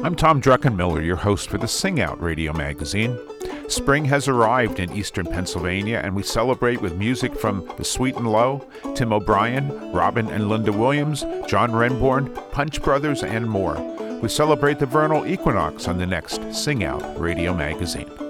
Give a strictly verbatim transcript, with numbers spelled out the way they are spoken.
I'm Tom Druckenmiller, your host for the Sing Out Radio Magazine. Spring has arrived in eastern Pennsylvania, and we celebrate with music from The Sweet and Low, Tim O'Brien, Robin and Linda Williams, John Renbourn, Punch Brothers, and more. We celebrate the vernal equinox on the next Sing Out Radio Magazine.